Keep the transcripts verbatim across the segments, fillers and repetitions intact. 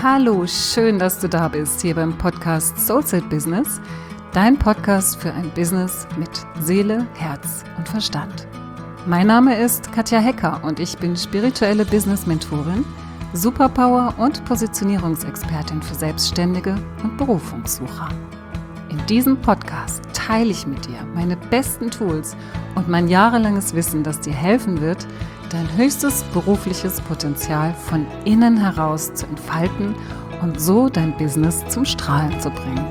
Hallo, schön, dass du da bist, hier beim Podcast Soulset Business, dein Podcast für ein Business mit Seele, Herz und Verstand. Mein Name ist Katja Hecker und ich bin spirituelle Business-Mentorin, Superpower- und Positionierungsexpertin für Selbstständige und Berufungssucher. In diesem Podcast teile ich mit dir meine besten Tools und mein jahrelanges Wissen, das dir helfen wird, dein höchstes berufliches Potenzial von innen heraus zu entfalten und so dein Business zum Strahlen zu bringen.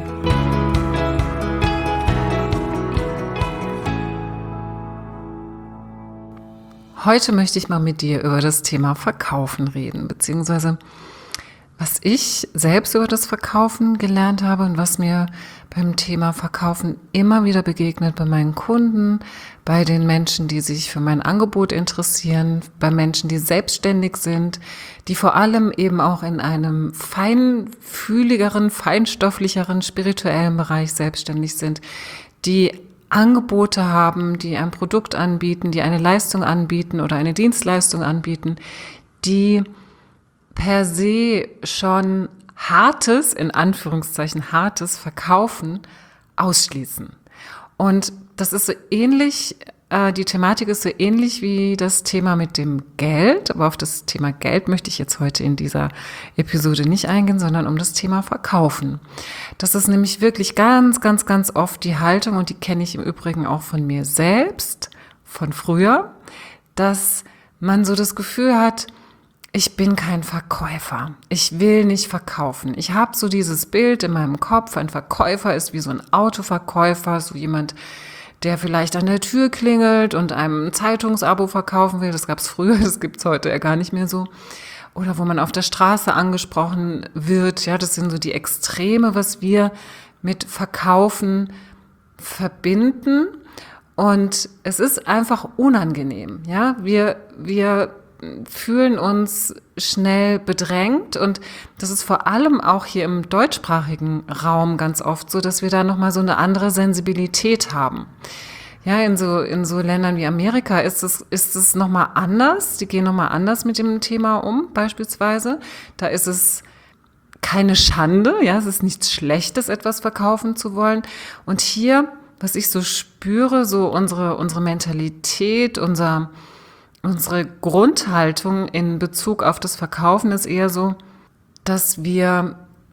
Heute möchte ich mal mit dir über das Thema Verkaufen reden, beziehungsweise was ich selbst über das Verkaufen gelernt habe und was mir beim Thema Verkaufen immer wieder begegnet bei meinen Kunden, bei den Menschen, die sich für mein Angebot interessieren, bei Menschen, die selbstständig sind, die vor allem eben auch in einem feinfühligeren, feinstofflicheren, spirituellen Bereich selbstständig sind, die Angebote haben, die ein Produkt anbieten, die eine Leistung anbieten oder eine Dienstleistung anbieten, die per se schon hartes, in Anführungszeichen hartes Verkaufen ausschließen. Und das ist so ähnlich, äh, die Thematik ist so ähnlich wie das Thema mit dem Geld, aber auf das Thema Geld möchte ich jetzt heute in dieser Episode nicht eingehen, sondern um das Thema Verkaufen. Das ist nämlich wirklich ganz, ganz, ganz oft die Haltung, und die kenne ich im Übrigen auch von mir selbst, von früher, dass man so das Gefühl hat, ich bin kein Verkäufer. Ich will nicht verkaufen. Ich habe so dieses Bild in meinem Kopf, ein Verkäufer ist wie so ein Autoverkäufer, so jemand, der vielleicht an der Tür klingelt und einem ein Zeitungsabo verkaufen will. Das gab es früher, das gibt es heute ja gar nicht mehr so. Oder wo man auf der Straße angesprochen wird. Ja, das sind so die Extreme, was wir mit Verkaufen verbinden. Und es ist einfach unangenehm. Ja, wir, wir fühlen uns schnell bedrängt, und das ist vor allem auch hier im deutschsprachigen Raum ganz oft so, dass wir da nochmal so eine andere Sensibilität haben. Ja, in so, in so Ländern wie Amerika ist es, ist es nochmal anders, die gehen nochmal anders mit dem Thema um, beispielsweise. Da ist es keine Schande, ja, es ist nichts Schlechtes, etwas verkaufen zu wollen. Und hier, was ich so spüre, so unsere, unsere Mentalität, unser Unsere Grundhaltung in Bezug auf das Verkaufen ist eher so, dass wir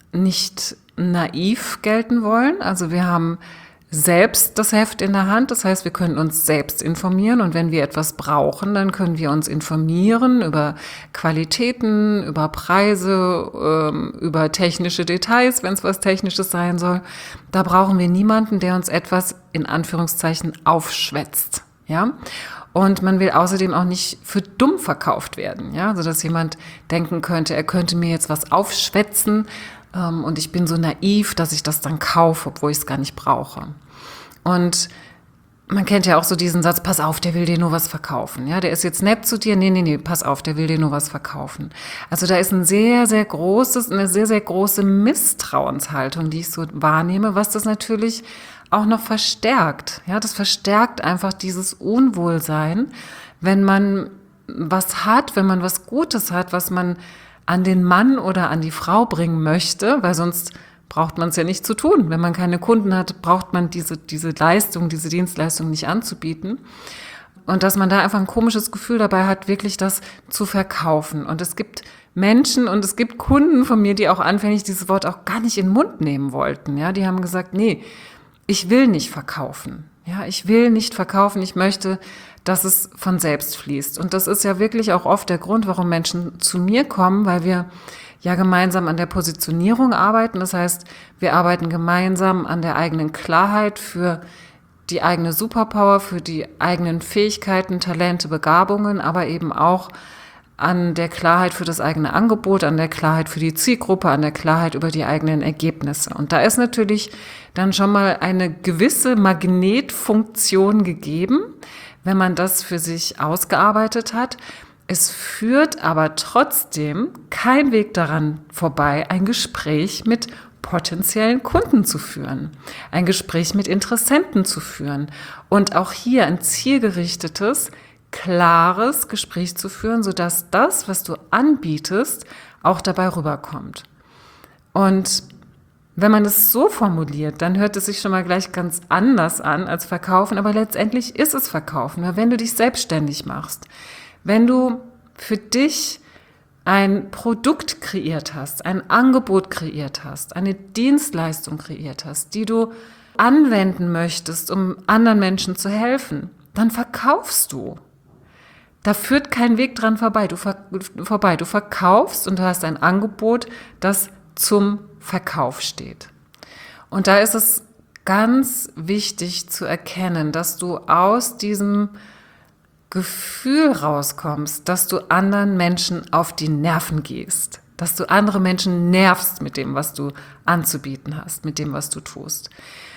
nicht naiv gelten wollen. Also wir haben selbst das Heft in der Hand. Das heißt, wir können uns selbst informieren, und wenn wir etwas brauchen, dann können wir uns informieren über Qualitäten, über Preise, über technische Details, wenn es was Technisches sein soll. Da brauchen wir niemanden, der uns etwas in Anführungszeichen aufschwätzt. Ja? Und man will außerdem auch nicht für dumm verkauft werden, ja, also dass jemand denken könnte, er könnte mir jetzt was aufschwätzen, ähm, und ich bin so naiv, dass ich das dann kaufe, obwohl ich es gar nicht brauche. Und man kennt ja auch so diesen Satz, pass auf, der will dir nur was verkaufen, ja, der ist jetzt nett zu dir, nee, nee, nee, pass auf, der will dir nur was verkaufen. Also da ist ein sehr, sehr großes, eine sehr, sehr große Misstrauenshaltung, die ich so wahrnehme, was das natürlich auch noch verstärkt. Ja, das verstärkt einfach dieses Unwohlsein, wenn man was hat, wenn man was Gutes hat, was man an den Mann oder an die Frau bringen möchte, weil sonst braucht man es ja nicht zu tun. Wenn man keine Kunden hat, braucht man diese, diese Leistung, diese Dienstleistung nicht anzubieten. Und dass man da einfach ein komisches Gefühl dabei hat, wirklich das zu verkaufen. Und es gibt Menschen und es gibt Kunden von mir, die auch anfänglich dieses Wort auch gar nicht in den Mund nehmen wollten. Ja, die haben gesagt, nee, ich will nicht verkaufen. Ja, ich will nicht verkaufen. Ich möchte, dass es von selbst fließt. Und das ist ja wirklich auch oft der Grund, warum Menschen zu mir kommen, weil wir ja gemeinsam an der Positionierung arbeiten. Das heißt, wir arbeiten gemeinsam an der eigenen Klarheit für die eigene Superpower, für die eigenen Fähigkeiten, Talente, Begabungen, aber eben auch an der Klarheit für das eigene Angebot, an der Klarheit für die Zielgruppe, an der Klarheit über die eigenen Ergebnisse. Und da ist natürlich dann schon mal eine gewisse Magnetfunktion gegeben, wenn man das für sich ausgearbeitet hat. Es führt aber trotzdem kein Weg daran vorbei, ein Gespräch mit potenziellen Kunden zu führen, ein Gespräch mit Interessenten zu führen und auch hier ein zielgerichtetes, klares Gespräch zu führen, sodass das, was du anbietest, auch dabei rüberkommt. Und wenn man es so formuliert, dann hört es sich schon mal gleich ganz anders an als Verkaufen, aber letztendlich ist es Verkaufen, weil wenn du dich selbstständig machst, wenn du für dich ein Produkt kreiert hast, ein Angebot kreiert hast, eine Dienstleistung kreiert hast, die du anwenden möchtest, um anderen Menschen zu helfen, dann verkaufst du. Da führt kein Weg dran vorbei. Du, ver- vorbei. Du verkaufst und du hast ein Angebot, das zum Verkauf steht. Und da ist es ganz wichtig zu erkennen, dass du aus diesem Gefühl rauskommst, dass du anderen Menschen auf die Nerven gehst, dass du andere Menschen nervst mit dem, was du anzubieten hast, mit dem, was du tust.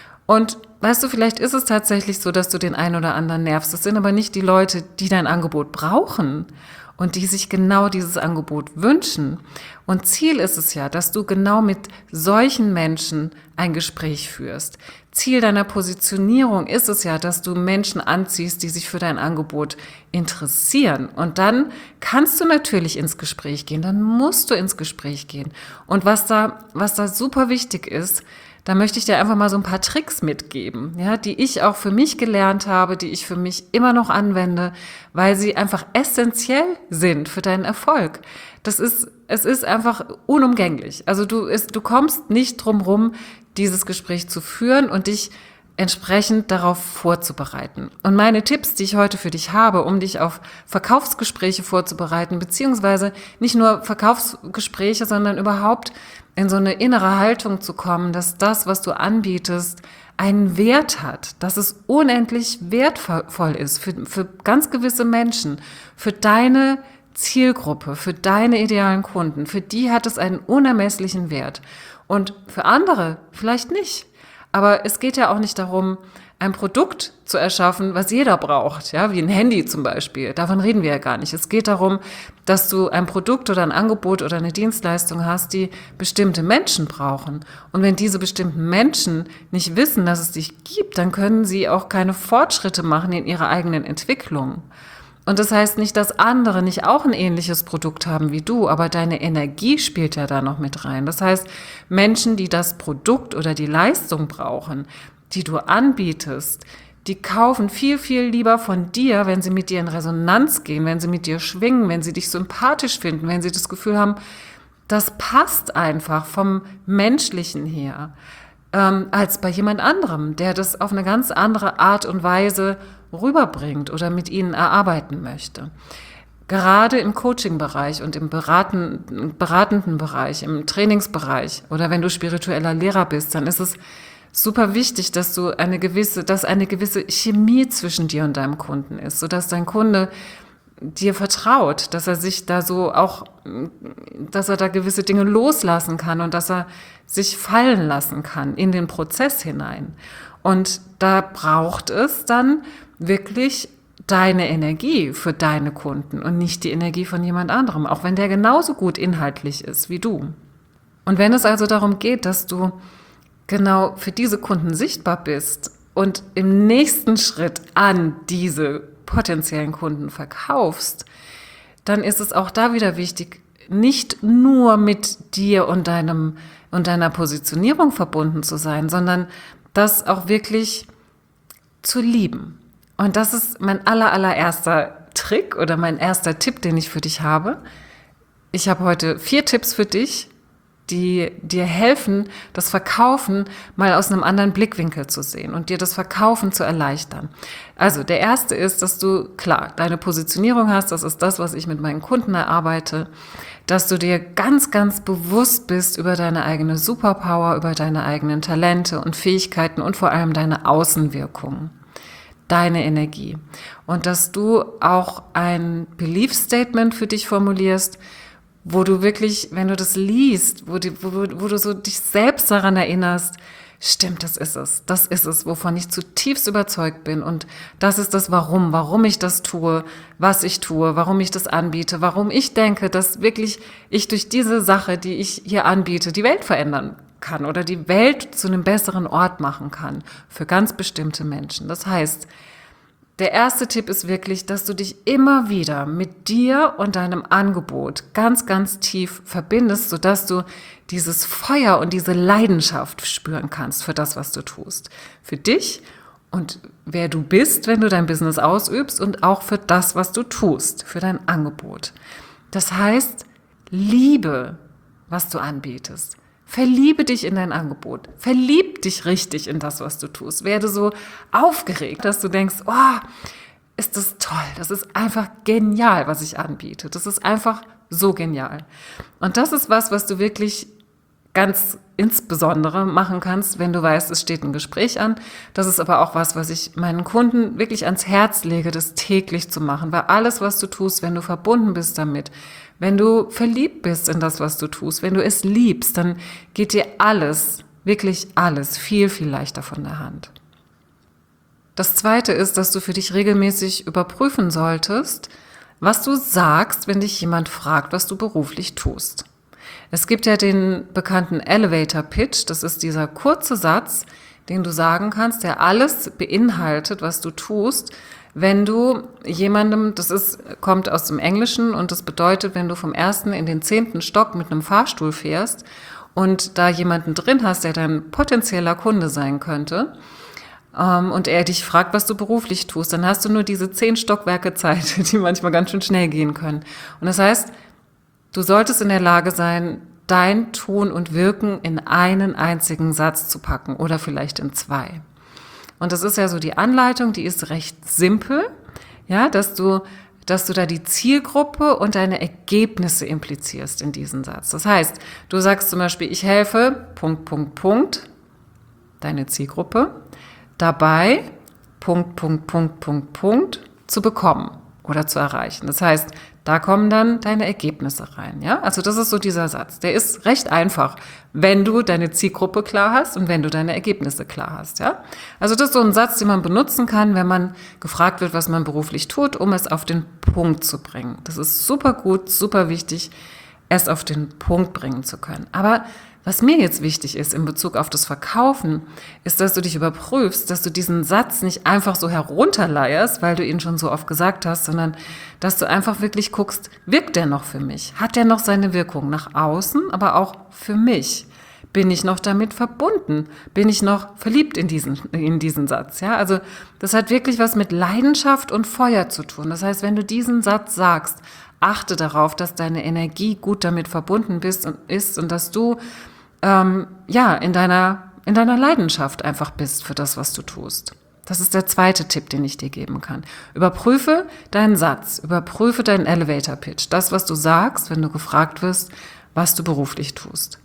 Und weißt du, vielleicht ist es tatsächlich so, dass du den einen oder anderen nervst. Das sind aber nicht die Leute, die dein Angebot brauchen und die sich genau dieses Angebot wünschen. Und Ziel ist es ja, dass du genau mit solchen Menschen ein Gespräch führst. Ziel deiner Positionierung ist es ja, dass du Menschen anziehst, die sich für dein Angebot interessieren. Und dann kannst du natürlich ins Gespräch gehen, dann musst du ins Gespräch gehen. Und was da, was da super wichtig ist, da möchte ich dir einfach mal so ein paar Tricks mitgeben, ja, die ich auch für mich gelernt habe, die ich für mich immer noch anwende, weil sie einfach essentiell sind für deinen Erfolg. Das ist, es ist einfach unumgänglich. Also du, ist, du kommst nicht drum rum, dieses Gespräch zu führen und dich entsprechend darauf vorzubereiten. Und meine Tipps, die ich heute für dich habe, um dich auf Verkaufsgespräche vorzubereiten, beziehungsweise nicht nur Verkaufsgespräche, sondern überhaupt in so eine innere Haltung zu kommen, dass das, was du anbietest, einen Wert hat, dass es unendlich wertvoll ist für, für ganz gewisse Menschen, für deine Zielgruppe, für deine idealen Kunden, für die hat es einen unermesslichen Wert und für andere vielleicht nicht. Aber es geht ja auch nicht darum, ein Produkt zu erschaffen, was jeder braucht, ja, wie ein Handy zum Beispiel. Davon reden wir ja gar nicht. Es geht darum, dass du ein Produkt oder ein Angebot oder eine Dienstleistung hast, die bestimmte Menschen brauchen. Und wenn diese bestimmten Menschen nicht wissen, dass es dich gibt, dann können sie auch keine Fortschritte machen in ihrer eigenen Entwicklung. Und das heißt nicht, dass andere nicht auch ein ähnliches Produkt haben wie du, aber deine Energie spielt ja da noch mit rein. Das heißt, Menschen, die das Produkt oder die Leistung brauchen, die du anbietest, die kaufen viel, viel lieber von dir, wenn sie mit dir in Resonanz gehen, wenn sie mit dir schwingen, wenn sie dich sympathisch finden, wenn sie das Gefühl haben, das passt einfach vom Menschlichen her, ähm, als bei jemand anderem, der das auf eine ganz andere Art und Weise rüberbringt oder mit ihnen erarbeiten möchte. Gerade im Coaching-Bereich und im beraten, beratenden Bereich, im Trainingsbereich oder wenn du spiritueller Lehrer bist, dann ist es super wichtig, dass du eine gewisse, dass eine gewisse Chemie zwischen dir und deinem Kunden ist, sodass dein Kunde dir vertraut, dass er sich da so auch, dass er da gewisse Dinge loslassen kann und dass er sich fallen lassen kann in den Prozess hinein. Und da braucht es dann wirklich deine Energie für deine Kunden und nicht die Energie von jemand anderem, auch wenn der genauso gut inhaltlich ist wie du. Und wenn es also darum geht, dass du genau für diese Kunden sichtbar bist und im nächsten Schritt an diese potenziellen Kunden verkaufst, dann ist es auch da wieder wichtig, nicht nur mit dir und deinem und deiner Positionierung verbunden zu sein, sondern das auch wirklich zu lieben. Und das ist mein aller, allererster Trick oder mein erster Tipp, den ich für dich habe. Ich habe heute vier Tipps für dich, die dir helfen, das Verkaufen mal aus einem anderen Blickwinkel zu sehen und dir das Verkaufen zu erleichtern. Also der erste ist, dass du, klar, deine Positionierung hast, das ist das, was ich mit meinen Kunden erarbeite, dass du dir ganz, ganz bewusst bist über deine eigene Superpower, über deine eigenen Talente und Fähigkeiten und vor allem deine Außenwirkung, deine Energie. Und dass du auch ein Belief Statement für dich formulierst, wo du wirklich, wenn du das liest, wo, die, wo, wo du so dich selbst daran erinnerst, stimmt, das ist es, das ist es, wovon ich zutiefst überzeugt bin und das ist das Warum, warum ich das tue, was ich tue, warum ich das anbiete, warum ich denke, dass wirklich ich durch diese Sache, die ich hier anbiete, die Welt verändern kann oder die Welt zu einem besseren Ort machen kann für ganz bestimmte Menschen. Das heißt, der erste Tipp ist wirklich, dass du dich immer wieder mit dir und deinem Angebot ganz, ganz tief verbindest, sodass du dieses Feuer und diese Leidenschaft spüren kannst für das, was du tust. Für dich und wer du bist, wenn du dein Business ausübst und auch für das, was du tust, für dein Angebot. Das heißt, liebe, was du anbietest. Verliebe dich in dein Angebot. Verlieb dich richtig in das, was du tust. Werde so aufgeregt, dass du denkst, oh, ist das toll. Das ist einfach genial, was ich anbiete. Das ist einfach so genial. Und das ist was, was du wirklich ganz insbesondere machen kannst, wenn du weißt, es steht ein Gespräch an. Das ist aber auch was, was ich meinen Kunden wirklich ans Herz lege, das täglich zu machen. Weil alles, was du tust, wenn du verbunden bist damit, wenn du verliebt bist in das, was du tust, wenn du es liebst, dann geht dir alles, wirklich alles, viel, viel leichter von der Hand. Das Zweite ist, dass du für dich regelmäßig überprüfen solltest, was du sagst, wenn dich jemand fragt, was du beruflich tust. Es gibt ja den bekannten Elevator Pitch, das ist dieser kurze Satz, den du sagen kannst, der alles beinhaltet, was du tust, wenn du jemandem, das ist, kommt aus dem Englischen und das bedeutet, wenn du vom ersten in den zehnten Stock mit einem Fahrstuhl fährst und da jemanden drin hast, der dein potenzieller Kunde sein könnte, ähm, und er dich fragt, was du beruflich tust, dann hast du nur diese zehn Stockwerke Zeit, die manchmal ganz schön schnell gehen können. Und das heißt, du solltest in der Lage sein, dein Tun und Wirken in einen einzigen Satz zu packen oder vielleicht in zwei. Und das ist ja so die Anleitung, die ist recht simpel, ja, dass du, dass du da die Zielgruppe und deine Ergebnisse implizierst in diesen Satz. Das heißt, du sagst zum Beispiel, ich helfe, Punkt, Punkt, Punkt, deine Zielgruppe, dabei, Punkt, Punkt, Punkt, Punkt, Punkt, zu bekommen oder zu erreichen. Das heißt, da kommen dann deine Ergebnisse rein, ja? Also das ist so dieser Satz. Der ist recht einfach, wenn du deine Zielgruppe klar hast und wenn du deine Ergebnisse klar hast, ja? Also das ist so ein Satz, den man benutzen kann, wenn man gefragt wird, was man beruflich tut, um es auf den Punkt zu bringen. Das ist super gut, super wichtig, es auf den Punkt bringen zu können. Aber was mir jetzt wichtig ist in Bezug auf das Verkaufen, ist, dass du dich überprüfst, dass du diesen Satz nicht einfach so herunterleierst, weil du ihn schon so oft gesagt hast, sondern dass du einfach wirklich guckst, wirkt der noch für mich? Hat der noch seine Wirkung nach außen, aber auch für mich? Bin ich noch damit verbunden? Bin ich noch verliebt in diesen, in diesen Satz? Ja, also das hat wirklich was mit Leidenschaft und Feuer zu tun. Das heißt, wenn du diesen Satz sagst, achte darauf, dass deine Energie gut damit verbunden bist und ist und dass du ähm, ja in deiner in deiner Leidenschaft einfach bist für das, was du tust. Das ist der zweite Tipp, den ich dir geben kann. Überprüfe deinen Satz, überprüfe deinen Elevator Pitch, das, was du sagst, wenn du gefragt wirst, was du beruflich tust.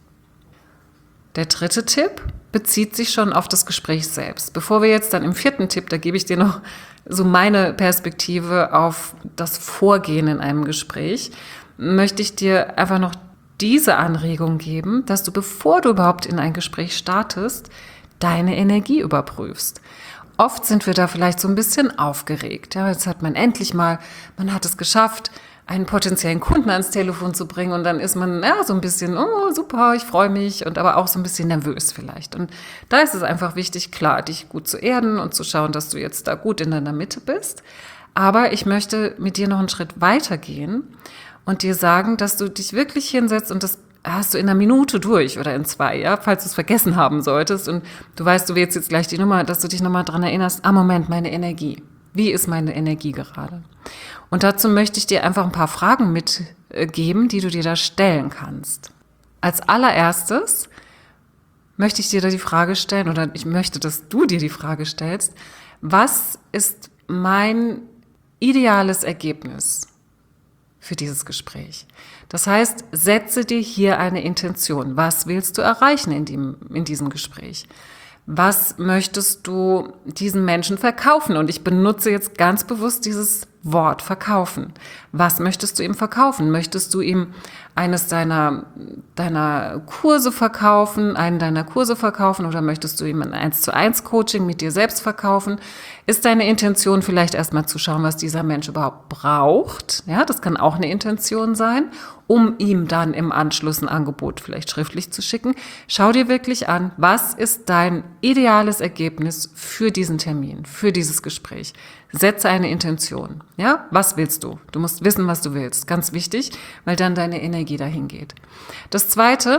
Der dritte Tipp bezieht sich schon auf das Gespräch selbst. Bevor wir jetzt dann im vierten Tipp, da gebe ich dir noch so meine Perspektive auf das Vorgehen in einem Gespräch, möchte ich dir einfach noch diese Anregung geben, dass du, bevor du überhaupt in ein Gespräch startest, deine Energie überprüfst. Oft sind wir da vielleicht so ein bisschen aufgeregt. Ja, jetzt hat man endlich mal, man hat es geschafft, einen potenziellen Kunden ans Telefon zu bringen und dann ist man ja so ein bisschen, oh super, ich freue mich und aber auch so ein bisschen nervös vielleicht. Und da ist es einfach wichtig, klar, dich gut zu erden und zu schauen, dass du jetzt da gut in deiner Mitte bist. Aber ich möchte mit dir noch einen Schritt weiter gehen und dir sagen, dass du dich wirklich hinsetzt und das hast du in einer Minute durch oder in zwei, ja, falls du es vergessen haben solltest und du weißt, du wählst jetzt gleich die Nummer, dass du dich nochmal dran erinnerst, ah Moment, meine Energie. Wie ist meine Energie gerade? Und dazu möchte ich dir einfach ein paar Fragen mitgeben, die du dir da stellen kannst. Als allererstes möchte ich dir da die Frage stellen, oder ich möchte, dass du dir die Frage stellst, was ist mein ideales Ergebnis für dieses Gespräch? Das heißt, setze dir hier eine Intention. Was willst du erreichen in, dem, in diesem Gespräch? Was möchtest du diesen Menschen verkaufen? Und ich benutze jetzt ganz bewusst dieses Wort verkaufen. Was möchtest du ihm verkaufen? Möchtest du ihm eines deiner, deiner Kurse verkaufen, einen deiner Kurse verkaufen oder möchtest du ihm ein eins zu eins Coaching mit dir selbst verkaufen? Ist deine Intention vielleicht erstmal zu schauen, was dieser Mensch überhaupt braucht? Ja, das kann auch eine Intention sein, um ihm dann im Anschluss ein Angebot vielleicht schriftlich zu schicken. Schau dir wirklich an, was ist dein ideales Ergebnis für diesen Termin, für dieses Gespräch. Setze eine Intention. Ja, was willst du? Du musst wissen, was du willst. Ganz wichtig, weil dann deine Energie dahin geht. Das Zweite,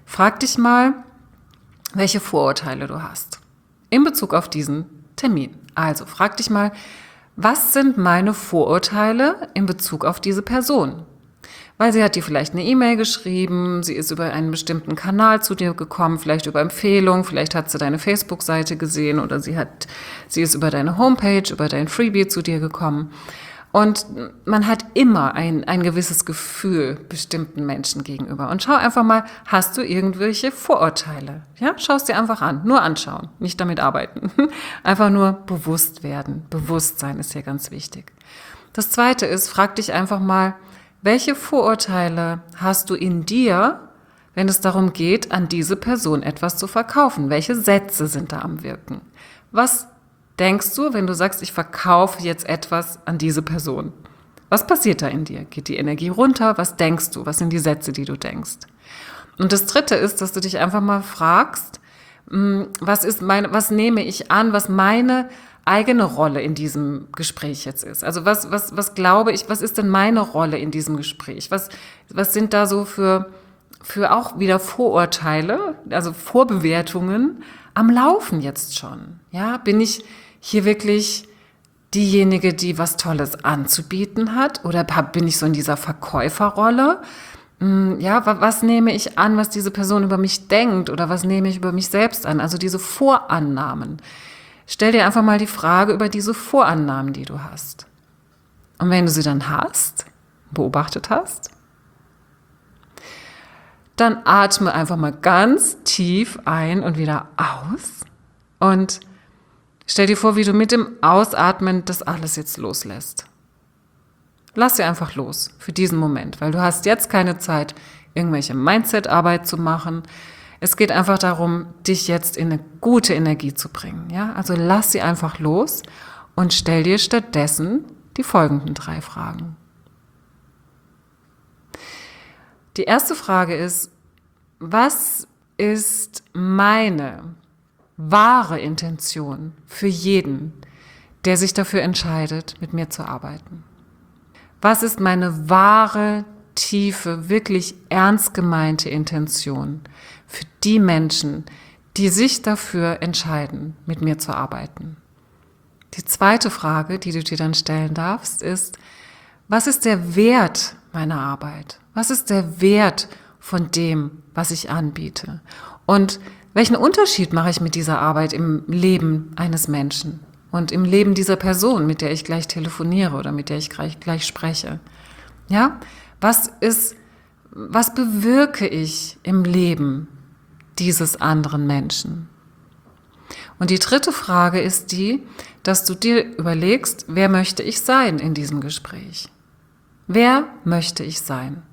frag dich mal, welche Vorurteile du hast in Bezug auf diesen Termin. Also frag dich mal, was sind meine Vorurteile in Bezug auf diese Person? Weil sie hat dir vielleicht eine E-Mail geschrieben, sie ist über einen bestimmten Kanal zu dir gekommen, vielleicht über Empfehlung, vielleicht hat sie deine Facebook-Seite gesehen oder sie hat, sie ist über deine Homepage, über dein Freebie zu dir gekommen. Und man hat immer ein, ein gewisses Gefühl bestimmten Menschen gegenüber. Und schau einfach mal, hast du irgendwelche Vorurteile? Ja, schau es dir einfach an. Nur anschauen, nicht damit arbeiten. Einfach nur bewusst werden. Bewusstsein ist hier ganz wichtig. Das Zweite ist, frag dich einfach mal, welche Vorurteile hast du in dir, wenn es darum geht, an diese Person etwas zu verkaufen? Welche Sätze sind da am Wirken? Was denkst du, wenn du sagst, ich verkaufe jetzt etwas an diese Person? Was passiert da in dir? Geht die Energie runter? Was denkst du? Was sind die Sätze, die du denkst? Und das Dritte ist, dass du dich einfach mal fragst, was ist meine, was nehme ich an, was meine eigene Rolle in diesem Gespräch jetzt ist. Also was, was, was glaube ich, was ist denn meine Rolle in diesem Gespräch? Was, was sind da so für, für auch wieder Vorurteile, also Vorbewertungen am Laufen jetzt schon? Ja, bin ich hier wirklich diejenige, die was Tolles anzubieten hat? Oder bin ich so in dieser Verkäuferrolle? Ja, was nehme ich an, was diese Person über mich denkt? Oder was nehme ich über mich selbst an? Also diese Vorannahmen. Stell dir einfach mal die Frage über diese Vorannahmen, die du hast. Und wenn du sie dann hast, beobachtet hast, dann atme einfach mal ganz tief ein und wieder aus und stell dir vor, wie du mit dem Ausatmen das alles jetzt loslässt. Lass sie einfach los für diesen Moment, weil du hast jetzt keine Zeit, irgendwelche Mindset-Arbeit zu machen. Es geht einfach darum, dich jetzt in eine gute Energie zu bringen. Ja? Also lass sie einfach los und stell dir stattdessen die folgenden drei Fragen. Die erste Frage ist, was ist meine wahre Intention für jeden, der sich dafür entscheidet, mit mir zu arbeiten? Was ist meine wahre, tiefe, wirklich ernst gemeinte Intention für die Menschen, die sich dafür entscheiden, mit mir zu arbeiten? Die zweite Frage, die du dir dann stellen darfst, ist, was ist der Wert meiner Arbeit? Was ist der Wert von dem, was ich anbiete? Und welchen Unterschied mache ich mit dieser Arbeit im Leben eines Menschen und im Leben dieser Person, mit der ich gleich telefoniere oder mit der ich gleich, gleich spreche? Ja? Was ist, was bewirke ich im Leben dieses anderen Menschen? Und die dritte Frage ist die, dass du dir überlegst, wer möchte ich sein in diesem Gespräch? Wer möchte ich sein?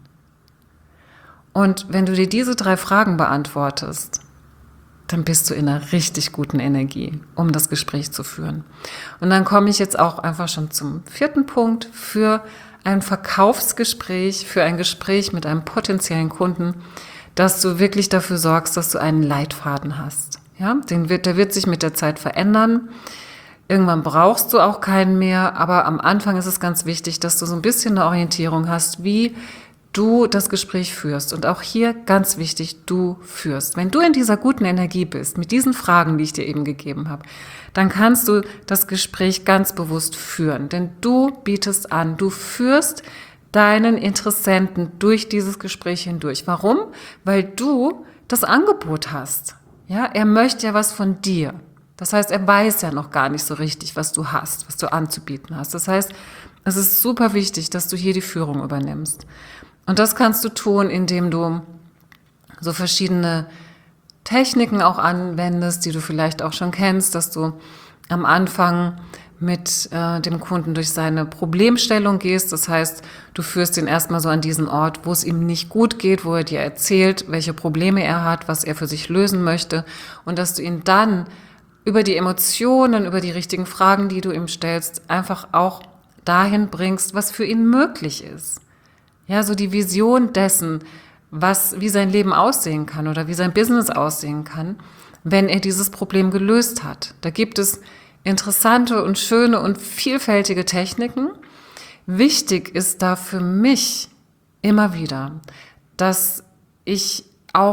Und wenn du dir diese drei Fragen beantwortest, dann bist du in einer richtig guten Energie, um das Gespräch zu führen. Und dann komme ich jetzt auch einfach schon zum vierten Punkt für ein Verkaufsgespräch, für ein Gespräch mit einem potenziellen Kunden, dass du wirklich dafür sorgst, dass du einen Leitfaden hast. Ja, den wird, der wird sich mit der Zeit verändern. Irgendwann brauchst du auch keinen mehr, aber am Anfang ist es ganz wichtig, dass du so ein bisschen eine Orientierung hast, wie du das Gespräch führst. Und auch hier ganz wichtig, du führst. Wenn du in dieser guten Energie bist, mit diesen Fragen, die ich dir eben gegeben habe, dann kannst du das Gespräch ganz bewusst führen. Denn du bietest an, du führst deinen Interessenten durch dieses Gespräch hindurch. Warum? Weil du das Angebot hast. Ja, er möchte ja was von dir. Das heißt, er weiß ja noch gar nicht so richtig, was du hast, was du anzubieten hast. Das heißt, es ist super wichtig, dass du hier die Führung übernimmst. Und das kannst du tun, indem du so verschiedene Techniken auch anwendest, die du vielleicht auch schon kennst, dass du am Anfang mit äh, dem Kunden durch seine Problemstellung gehst. Das heißt, du führst ihn erstmal so an diesen Ort, wo es ihm nicht gut geht, wo er dir erzählt, welche Probleme er hat, was er für sich lösen möchte. Und dass du ihn dann über die Emotionen, über die richtigen Fragen, die du ihm stellst, einfach auch dahin bringst, was für ihn möglich ist. Ja, so die Vision dessen, was, wie sein Leben aussehen kann oder wie sein Business aussehen kann, wenn er dieses Problem gelöst hat. Da gibt es interessante und schöne und vielfältige Techniken. Wichtig ist da für mich immer wieder, dass ich auch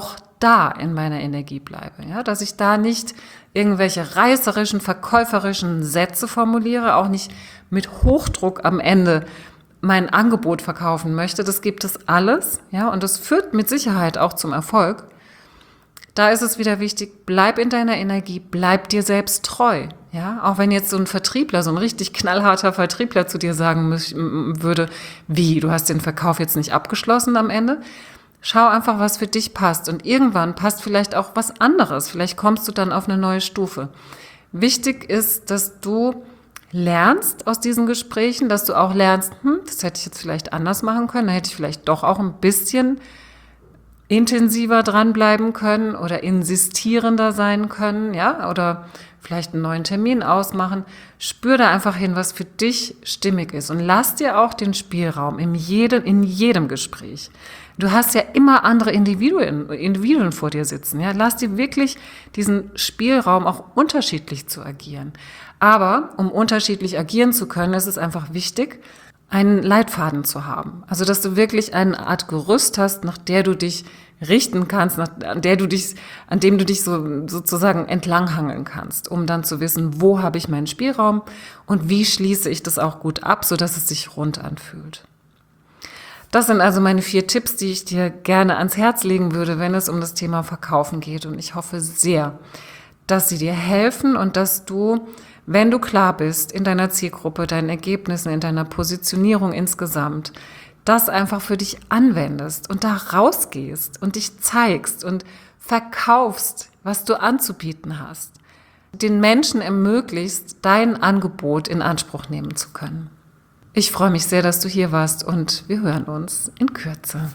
da in meiner Energie bleibe, ja, dass ich da nicht irgendwelche reißerischen, verkäuferischen Sätze formuliere, auch nicht mit Hochdruck am Ende mein Angebot verkaufen möchte. Das gibt es alles, ja, und das führt mit Sicherheit auch zum Erfolg. Da ist es wieder wichtig, bleib in deiner Energie, bleib dir selbst treu. Ja, auch wenn jetzt so ein Vertriebler, so ein richtig knallharter Vertriebler zu dir sagen würde, wie, du hast den Verkauf jetzt nicht abgeschlossen am Ende. Schau einfach, was für dich passt. Und irgendwann passt vielleicht auch was anderes. Vielleicht kommst du dann auf eine neue Stufe. Wichtig ist, dass du lernst aus diesen Gesprächen, dass du auch lernst, hm, das hätte ich jetzt vielleicht anders machen können, da hätte ich vielleicht doch auch ein bisschen intensiver dranbleiben können oder insistierender sein können, ja, oder vielleicht einen neuen Termin ausmachen. Spür da einfach hin, was für dich stimmig ist und lass dir auch den Spielraum in jedem, in jedem Gespräch. Du hast ja immer andere Individuen, Individuen vor dir sitzen, ja, lass dir wirklich diesen Spielraum auch unterschiedlich zu agieren. Aber um unterschiedlich agieren zu können, ist es einfach wichtig, einen Leitfaden zu haben. Also, dass du wirklich eine Art Gerüst hast, nach der du dich richten kannst, nach an der du dich, an dem du dich so, sozusagen entlanghangeln kannst, um dann zu wissen, wo habe ich meinen Spielraum und wie schließe ich das auch gut ab, sodass es sich rund anfühlt. Das sind also meine vier Tipps, die ich dir gerne ans Herz legen würde, wenn es um das Thema Verkaufen geht. Und ich hoffe sehr, dass sie dir helfen und dass du, wenn du klar bist in deiner Zielgruppe, deinen Ergebnissen, in deiner Positionierung insgesamt, das einfach für dich anwendest und da rausgehst und dich zeigst und verkaufst, was du anzubieten hast, den Menschen ermöglicht, dein Angebot in Anspruch nehmen zu können. Ich freue mich sehr, dass du hier warst und wir hören uns in Kürze.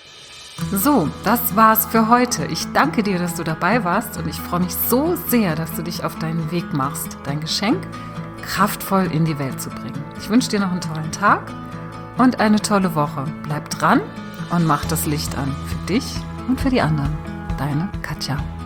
So, das war's für heute. Ich danke dir, dass du dabei warst und ich freue mich so sehr, dass du dich auf deinen Weg machst, dein Geschenk kraftvoll in die Welt zu bringen. Ich wünsche dir noch einen tollen Tag und eine tolle Woche. Bleib dran und mach das Licht an für dich und für die anderen. Deine Katja.